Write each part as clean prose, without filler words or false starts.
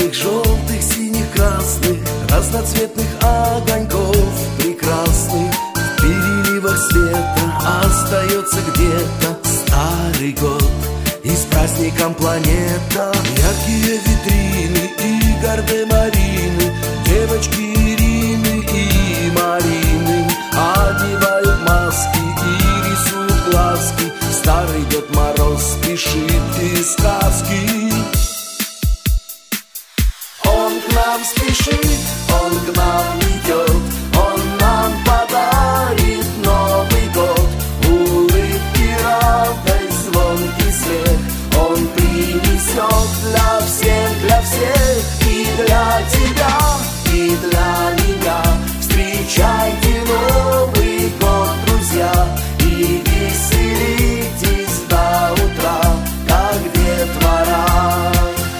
зеленых, желтых, синих, красных, разноцветных огоньков прекрасных. В переливах света остается где-то старый год, и с праздником планета. Яркие витрины и гардемарины, девочки Ирины и Марины одевают маски и рисуют глазки. Старый Дед Мороз спешит из сказки. Он к нам спешит, он к нам идет, он нам подарит Новый год. Улыбки, радость, звонкий смех он принесет для всех, и для тебя, и для меня. Встречайте Новый год, друзья, и веселитесь до утра, как детвора.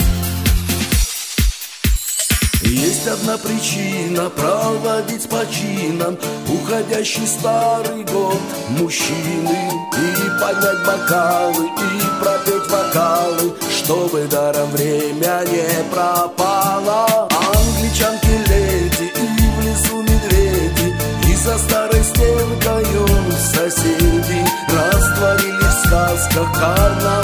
Есть одна причина проводить с почином уходящий старый год мужчины, и поднять бокалы, и пропеть вокалы, чтобы даром время не пропало. Англичанки леди и в лесу медведи, и за старой стенкою соседи растворились в сказках карнавала.